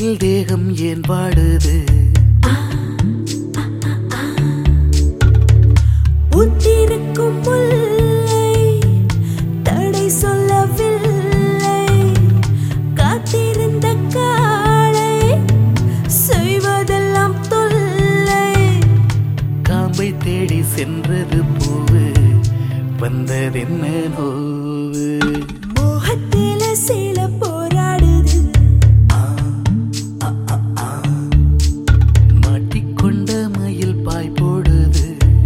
சொட்டில் தேகம் ஏன் வாடுது? உத்திருக்கும் முல்லை தடை சொல்லவில்லை, காத்திருந்த காளை செய்வதெல்லாம் தொல்லை. காம்பை தேடி சென்றது பூவு, வந்ததென்ன நோவு? மோகத்தில சேல போராடுது, மாட்டிக்கொண்ட மயில் பாய் போடுது.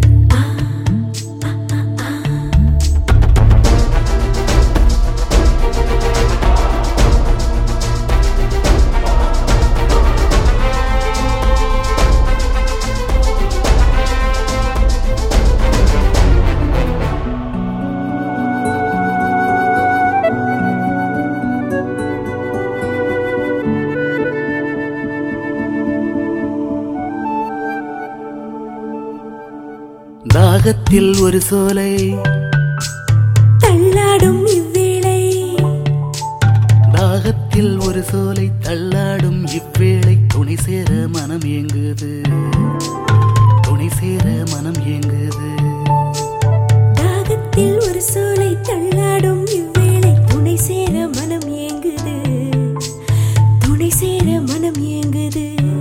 தாகத்தில் ஒரு சோலை தள்ளாடும் இவ்வேளை, தாகத்தில் ஒரு சோலை தள்ளாடும் இவ்வேளை. துணை சேர மனம் ஏங்குது, துணை சேர மனம் ஏங்குது. தாகத்தில் ஒரு சோலை தள்ளாடும் இவ்வேளை, துணை சேர மனம் ஏங்குது, துணை சேர மனம் ஏங்குது.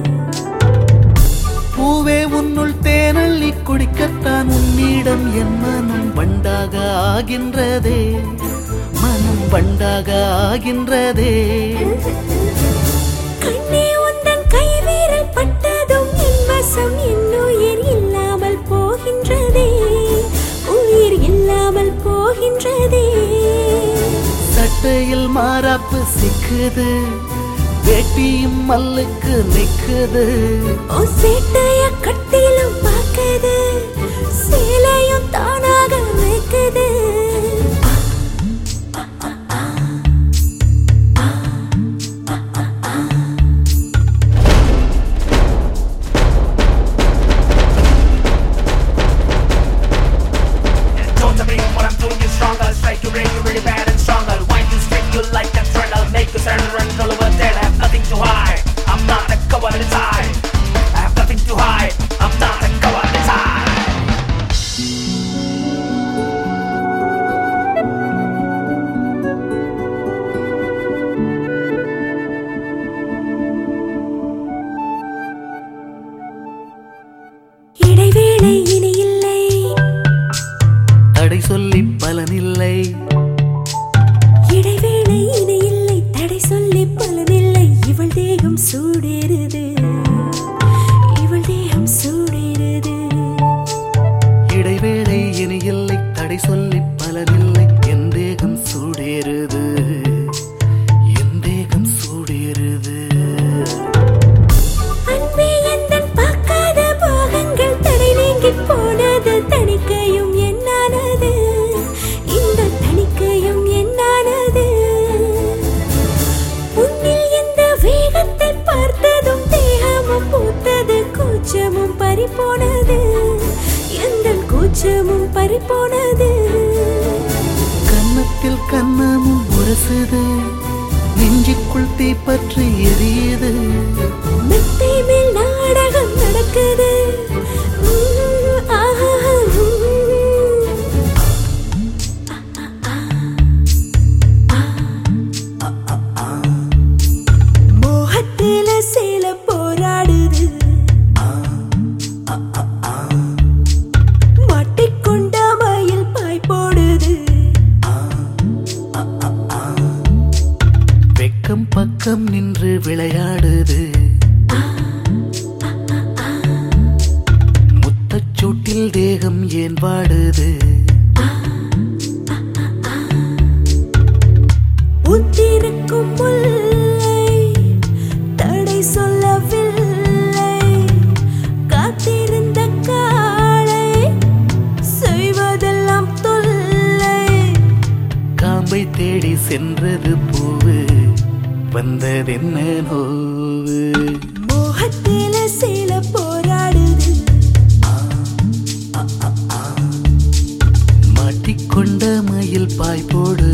பூவே உன்னுள் தேனள்ளி குடிக்கத்தான் உன்னிடம் என் மனம் வண்டாக ஆகின்றதே, மனம் வண்டாக ஆகின்றதே. கண்ணே உந்தன் கைவீரல் பட்டதும் என் வசம் என் உயிர் இல்லாமல் போகின்றதே, உயிர் இல்லாமல் போகின்றதே. சட்டையில் மாறாப்பு சிக்குது, வேட்டியும் மல்லுக்கு நிக்குது. ஓ சேட்டைய கட்டிலும் பார்க்குது, சேலையும் தானாக வைக்குது. இடைவேளை இனி இல்லை, தடை சொல்லி பலனில்லை. இடைவேளை இனி இல்லை, தடை சொல்லி பலனில்லை. இவள் தேகம் சூடேறுது, இவள் தேகம் சூடேறுது. இடைவேளை இனி இல்லை, தடை சொல்லி பலனில்லை. என் தேகம் சூடேறுது, என் தேகம் சூடேறுது. அன்பே எந்தன் பார்க்காத பாகங்கள் தடை நீங்கி போனது, தணிக்கையும் என்னானது, இந்த தணிக்கையும் என்னானது. உன்னில் எந்த வேகத்தை பார்த்ததும் தேகமும் பூத்தது, கூச்சமும் பறிபோனது, எந்தன் கூச்சமும் பறிபோனது. கன்னத்தில் கன்னமும் உரசுது, நெஞ்சுக்குள் தீப்பற்றி எரியுது. மெத்தை மேல் நாடகம் நடக்குது, மோகத்தில சேல போராடுது, மாட்டிக்கொண்ட மயில் பாய் போடுது. வெக்கம் பக்கம் நின்று விளையாடுது, முத்தச்சூட்டில் தேகம் ஏன் வாடுது? உத்திருக்கும் முல்லை தடை சொல்லவில்லை, காத்திருந்த காளை செய்வதெல்லாம் தொல்லை. காம்பை தேடி சென்றது பூவு, வந்ததென்ன நோவு? மோகத்தில சேல போராடுது, மாட்டிக்கொண்ட மயில் பாய் போடு.